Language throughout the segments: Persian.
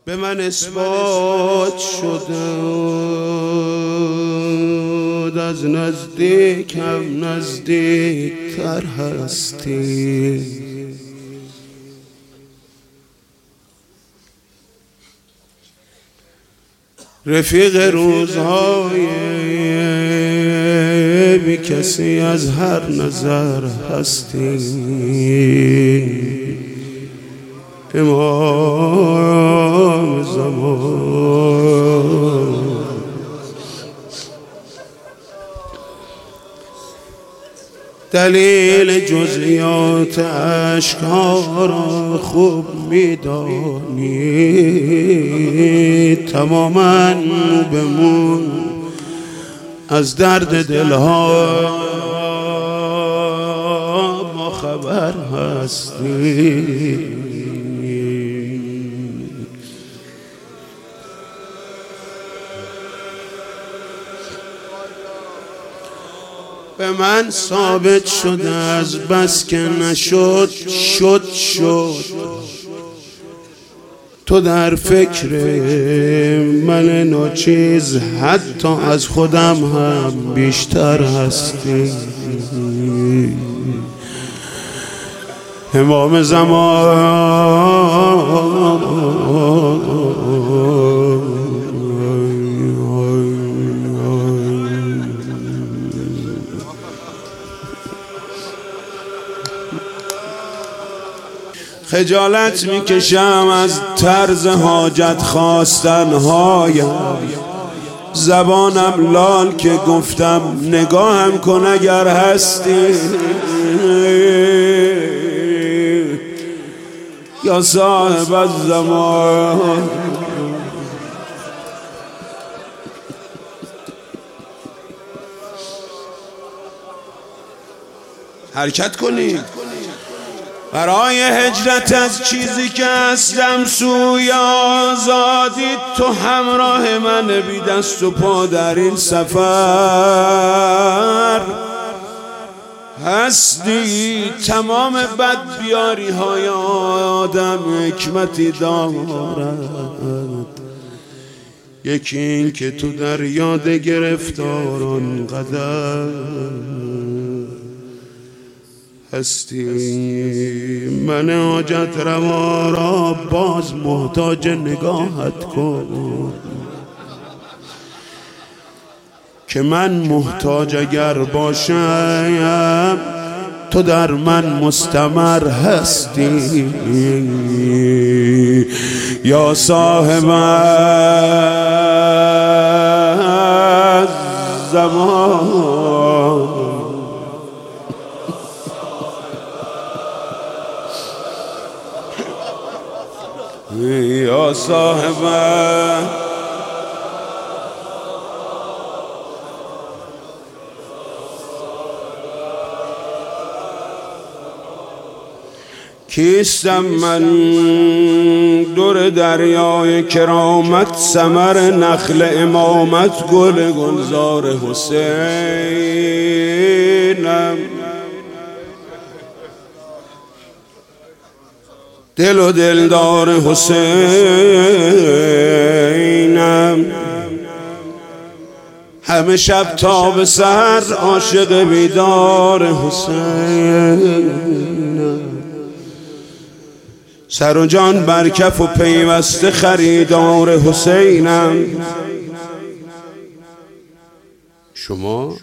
به من اثبات شد از نزدیکم نزدیکتر هستی. رفیق روزهای بی کسی از هر نظر هستی. امام زمان دلیل جزئیات اشک‌ها را خوب می‌دانی. تماماً به مو از درد دلها با خبر هستی. به من ثابت شده از بس که نشد شد تو در فکر من ناچیز حتی از خودم هم بیشتر هستی. امام زمان خجالت میکشم از طرز حاجت خواستنهایم. زبانم لال که گفتم نگاهم کن اگر هستی. یا صاحب الزمان حرکت کنی برای هجرت از چیزی که هستم سوی آزادی. تو همراه من بی دست و پا در این سفر هستی. تمام بدبیاری های آدم حکمتی دارد. یکی این که تو در یاد گرفتاران قدر هستی. من حاجت روا را باز محتاج نگاهت کن که من محتاج اگر باشم تو در من مستمر هستی. یا صاحب الزمان یا صاحب کیستم من دور دریای کرامت ثمر نخل امامت گل گلزار حسینم. دل و دلدار حسینم. همه شب تا به سحر عاشق بیدار حسینم. سر و جان بر کف و پیوسته خریدار حسینم. شما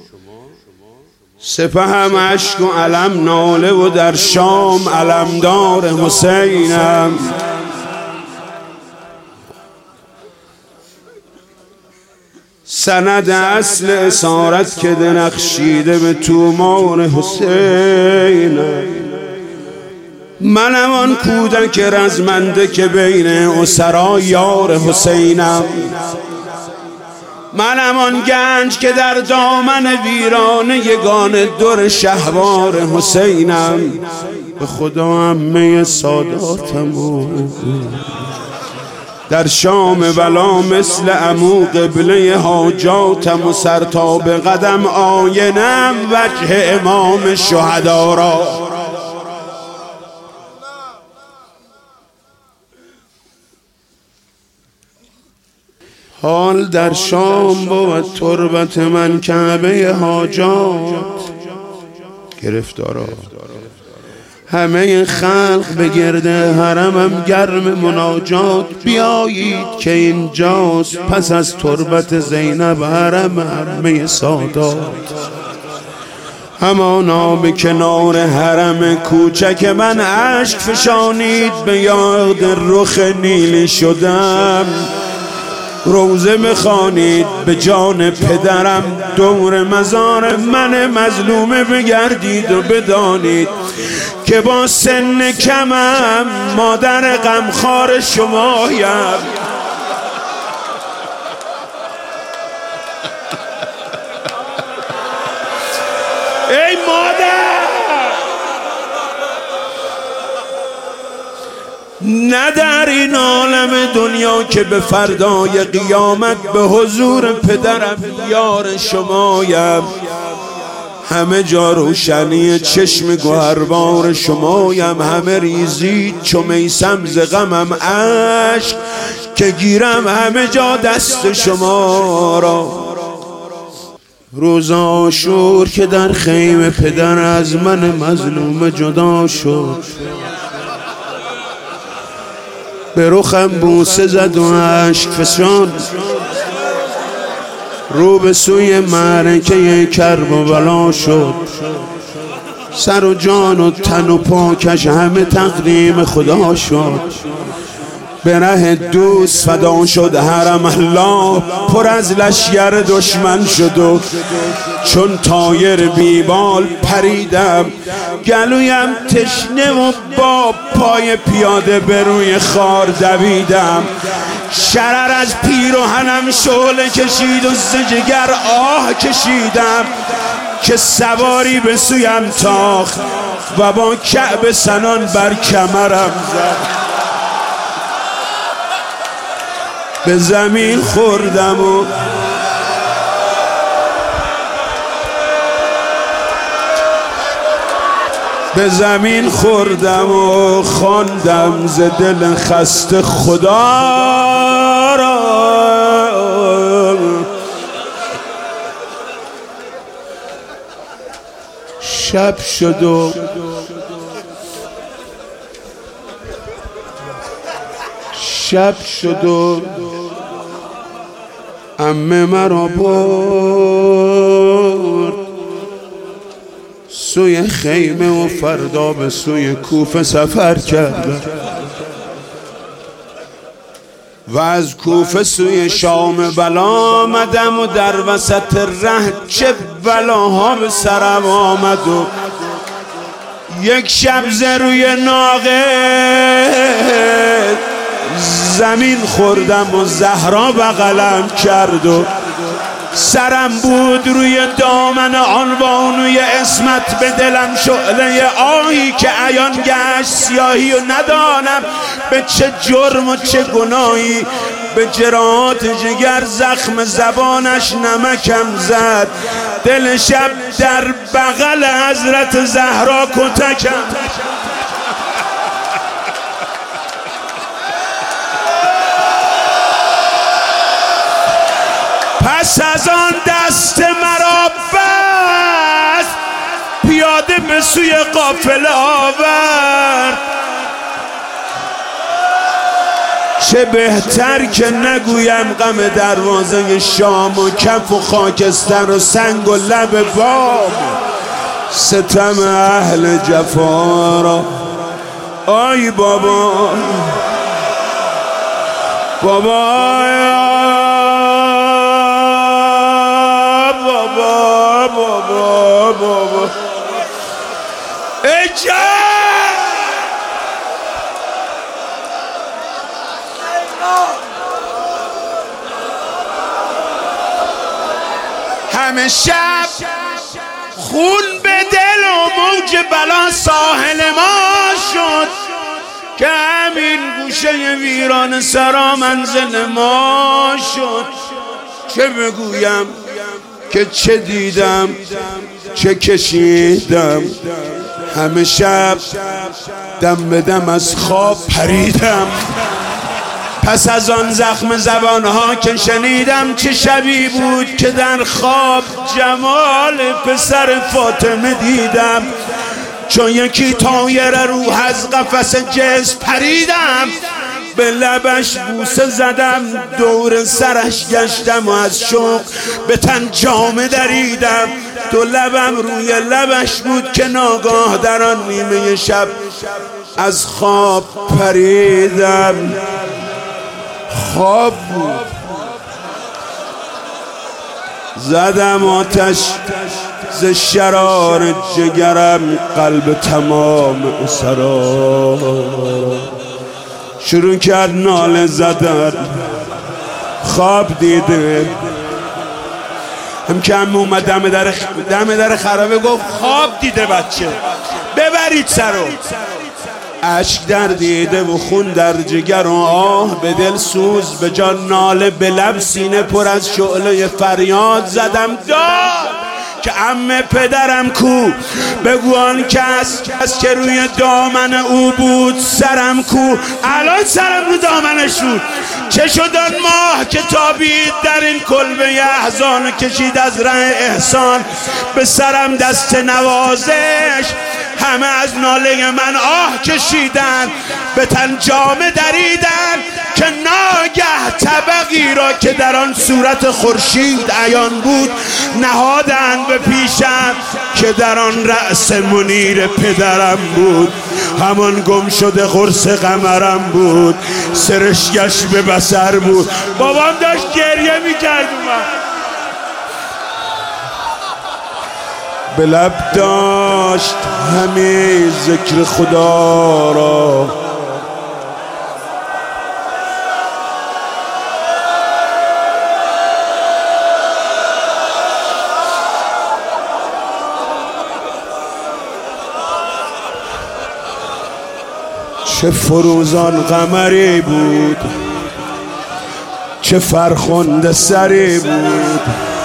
سپهم عشق و علم ناله و در شام علمدار حسینم. سند اصل اسارت که درخشیده به تومار حسینم. منم آن کودک رزمنده که بین اسرا یار حسینم. منم آن گنج که در دامن ویرانه یگان در شهوار حسینم. به خدا عمه ساداتم در شام ولا مثل عمو قبله حاجاتم و سر تا به قدم آینم وجه امام شهدا را. حال در شام بود تربت من کعبه حاجات گرفتارا، همه خلق به گرد حرمم گرم مناجات. بیایید که اینجاست پس از تربت زینب حرم همه سادات. همانا به کنار حرم کوچک من اشک فشانید، به یاد رخ نیلی شدم. روزه بخوانید به جان پدرم، دور مزار من مظلومه بگردید و بدانید که با سن کمم مادر غمخوار شمایم. ای مادر، نه در این عالم دنیا که به فردای قیامت به حضور پدرم یار شمایم. همه جا روشنی چشم گوهربار شمایم. همه ریزید چو میسم ز غمم اشک که گیرم همه جا دست شما را. روز عاشور که در خیمه پدر از من مظلوم جدا شد، به رخم بوسه زد و اشک فشان. رو به سوی معرکه کرب و بلا شد، سر و جان و تن و پاکش همه تقدیم خدا شد. به ره دوست فدا شد حرم الله، پر از لشگر دشمن شد و چون طایر بیبال پریدم. گلویم تشنه و با پای پیاده به روی خار دویدم. شرر از پیراهنم شعله کشید و ز جگر آه کشیدم که سواری به سویم تاخت و با کعب سنان بر کمرم زد. به زمین خوردم و به زمین خوردم و خواندم ز دل خسته خدا را. شب شد و عمه مرا برد سوی خیمه و فردا به سوی کوفه سفر کردم و از کوفه سوی شام بلا آمدم و در وسط ره چه بلاها به سرم آمد و یک شب ز روی ناقه زمین خوردم و زهرا بغلم کرد و سرم بود روی دامن آن بانوی اسمت. به دلم شعله آهی که عیان گشت سیاهی و ندانم به چه جرم و چه گناهی. به جراحات جگر زخم زبانش نمکم زد. دل شب در بغل حضرت زهرا کتکم. پس از آن دست مرا بست پیاده به سوی قافله آورد. چه بهتر که نگویم غم دروازه شام و کف و خاکستر و سنگ و لب بام، ستم اهل جفا را. آی بابا بابا بابا ای جان، همه شب خون به دل و موج بلا ساحل ما شد که همین گوشه ویران سرا منزل ما شد. چه بگویم که چه دیدم چه کشیدم. همه شب دم به دم از خواب پس از آن زخم زبانها که شنیدم چه شبی بود که در خواب جمال پسر فاطمه دیدم. چون یکی طایر روح از قفس جسم پریدم، به لبش بوسه زدم، دور سرش گشتم و از شوق به تن جامه دریدم. دو لبم روی لبش بود که ناگاه در آن نیمه شب از خواب پریدم. خواب بود. زدم آتش ز شرار جگرم، قلب تمام اسرا شروع کرد ناله زدن. خواب دیده. هم که هم اومد دم در خرابه گفت خواب دیده بچه، ببرید سرو. اشک در دیده و خون در جگر و آه به دل سوز، به جان ناله، به لب سینه پر از شعله فریاد زدم داد که عمه پدرم کو، بگو آن کس که روی دامن او بود سرم کو. الان سرم رو دامنش بود. چه شد آن ماه که تابید در این کلبه احزان، کشید از ره احسان به سرم دست نوازش. همه از ناله من آه کشیدن، به تن جامه دریدن که ناگه طبقی را که در آن صورت خورشید عیان بود نهادند به پیشم که در آن رأس منیر پدرم بود. همان گم شده قرص قمرم بود، سرشگش به بصر بود. بابام داشت گریه میکرد. به لب داشت همه ذکر خدا را، چه فروزان قمری بود، چه فرخنده سری بود،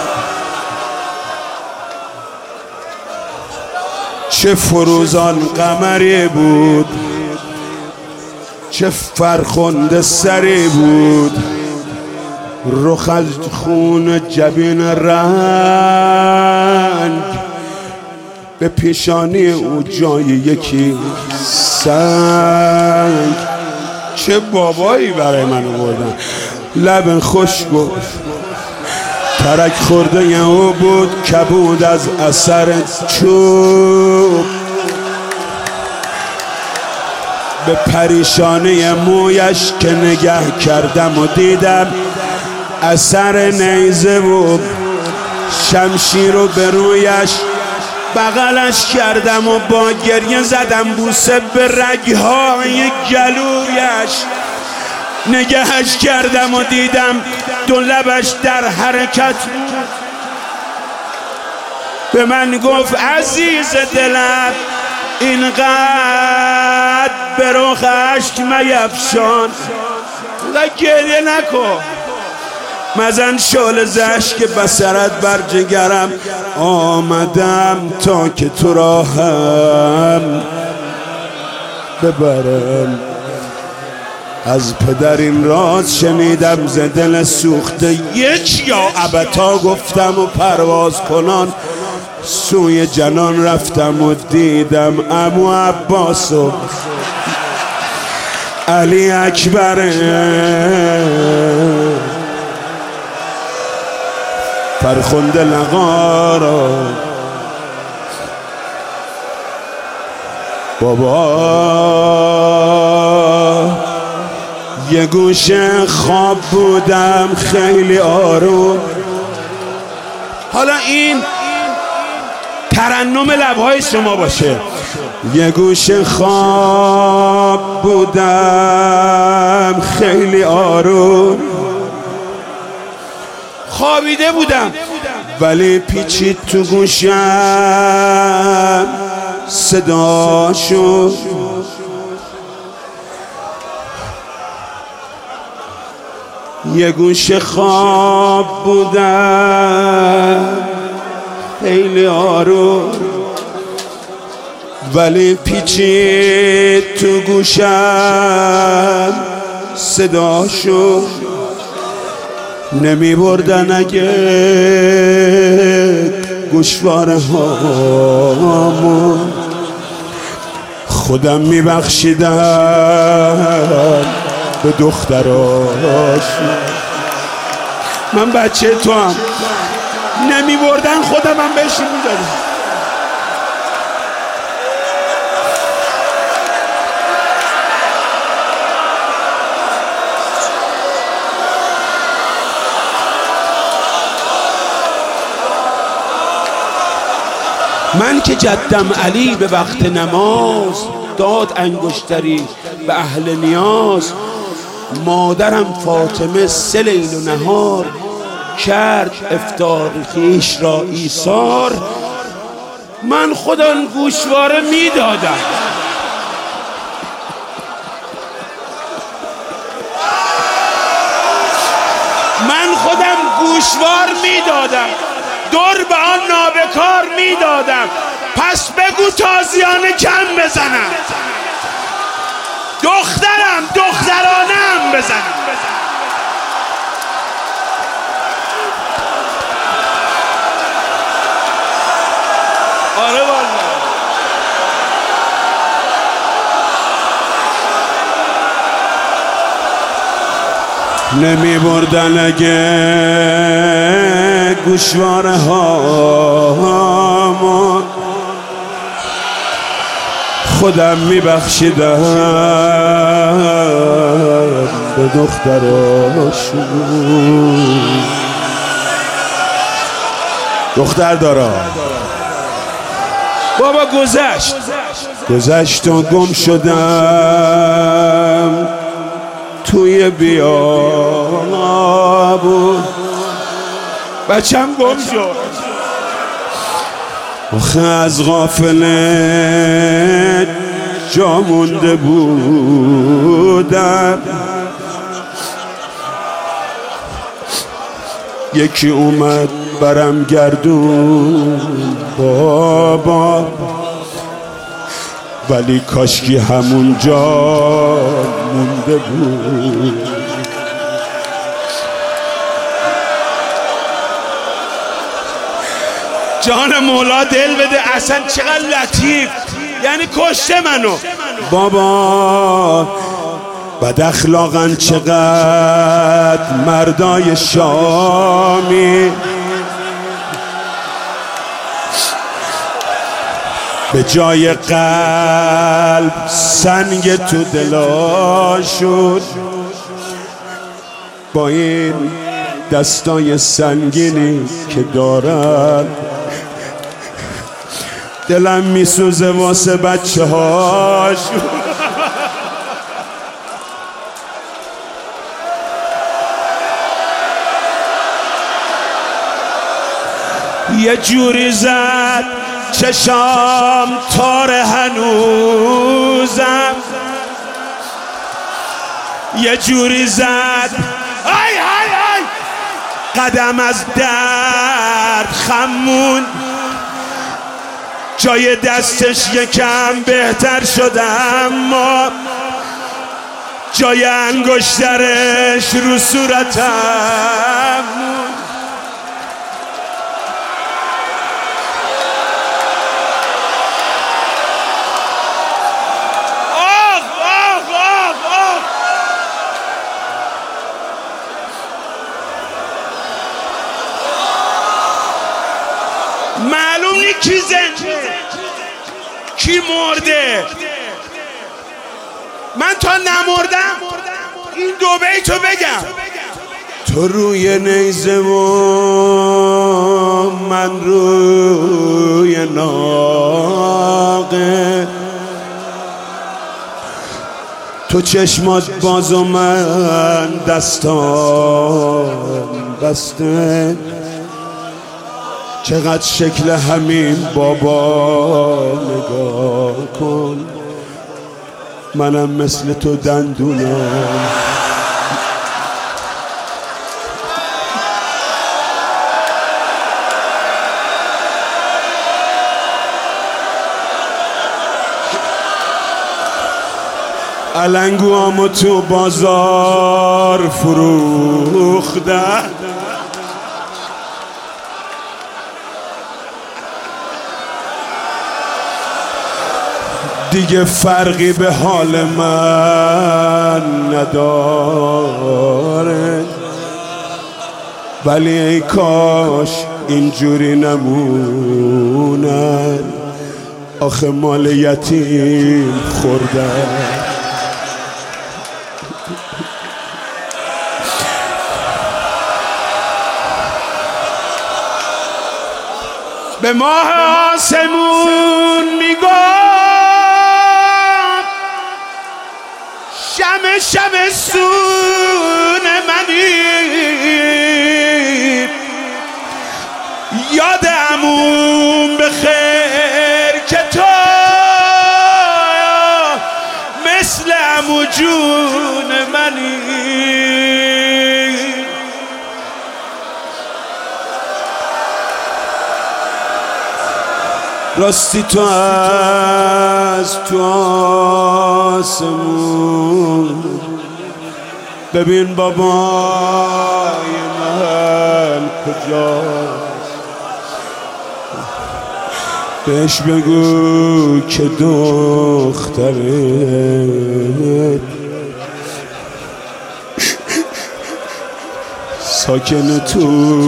چه فروزان قمری بود، چه فرخنده سری بود. رخ از خون جبین رنگ، به پیشانی او جای یکی سنگ. چه بابایی برای من آوردن. لب خشک و ترک خورده او بود، کبود از اثر چوب. به پریشانی مویش که نگه کردم و دیدم اثر نیزه و شمشیر رو به رویش بغلش کردم و با گریه زدم بوسه به رگهای گلویش. نگهش کردم و دیدم دو لبش در حرکت بود. به من گفت عزیز دلم اینقدر به رخ اشک میفشان، و گریه نکن. مزن شعله ز اشک بصرت بر جگرم، آمدم تا که تو را هم ببرم. از پدر این راز شنیدم ز دل سوخته، یک یا ابتا گفتم و پرواز کنان سوی جنان رفتم و دیدم عمو عباس و علی اکبر فرخنده لقا را. بابا یه گوشه خواب بودم خیلی آروم. حالا این ترنم لبهای شما باشه. یه گوشه خواب بودم خیلی آروم، خوابیده بودم ولی پیچید تو گوشم صدا شد. یه گوشه خواب بودم خیلی آروم ولی پیچید تو گوشم صداشو نمی بردن اگه گوشواره هامون خودم می بخشیدم به دختراشون. من بچه تو هم نمی بردن خودم هم بهشون می دادم. من که جدم علی به وقت نماز داد انگشتری به اهل نیاز، مادرم فاطمه 3 لیل و نهار کرد افطار خویش را ایثار. من خودم گوشواره میدادم. من خودم گوشوار میدادم، دور به آن نابکار میدادم. پس بگو تازیانه کم بزنم، دخترانه هم بزنم. آره والله. نمی بردن اگه گوشواره هامون خودم می بخشیدم به دختراشون. دختر دارم بابا گذشت و گم شدم توی بیابون. بچم گم شد آخه از غافله جا مونده بودم. یکی اومد برم گردون بابا، ولی کاشکی همونجا مونده بود. جان مولا دل بده، اصلا چقدر لطیف، یعنی کشته منو بابا. بد اخلاقن چقدر مردای شامی، به جای قلب سنگ تو دلاشون. با این دستای سنگینی که دارن دلم میسوزه واسه بچه هاشون. یه جوری زد چشام تار هنوزم، یه جوری زد آی آی آی قدم از درد خمون. جای دستش یکم بهتر شد اما جای انگشترش رو صورتم. معلوم نی کی زنده کی مرده. من تا نمردم این 2 بیتو بگم. تو روی نیزه و من روی ناقه، تو چشمات باز و من دستان بسته. چقدر شکل همین بابا نگاه کن، منم مثل تو دندونم. بلنگوامو تو بازار فروختن، دیگه فرقی به حال من نداره، ولی ای کاش اینجوری نمونن، آخه مال یتیم خوردن. به ماه آسمون میگم شمع سون منی، یاد عموم بخیر که تو مثل عمو جون منی. راستی تو از تو آسمون ببین بابای من کجاست، بهش بگو که دخترت ساکن تو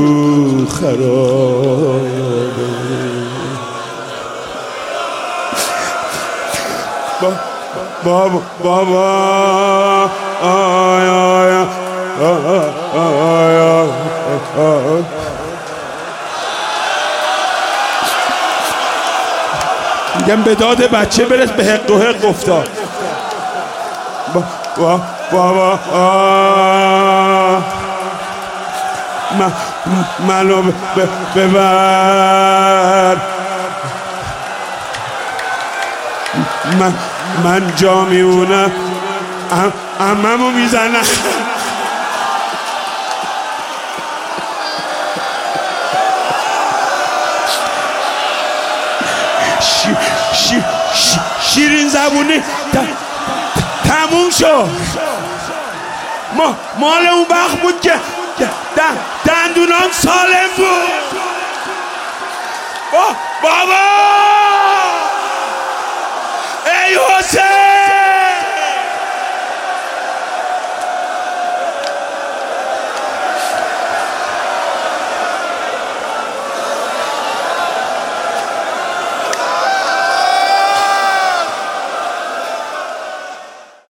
خرابه. بابا آی آی آی میگم به داد بچه برس، به حق و حق افتاد. بابا منو ببر، من جا میونم عممو میزنم. شیرین زبونی تموم شد. مال اون وقت بود که دندونام سالم بود. بابا ای حسین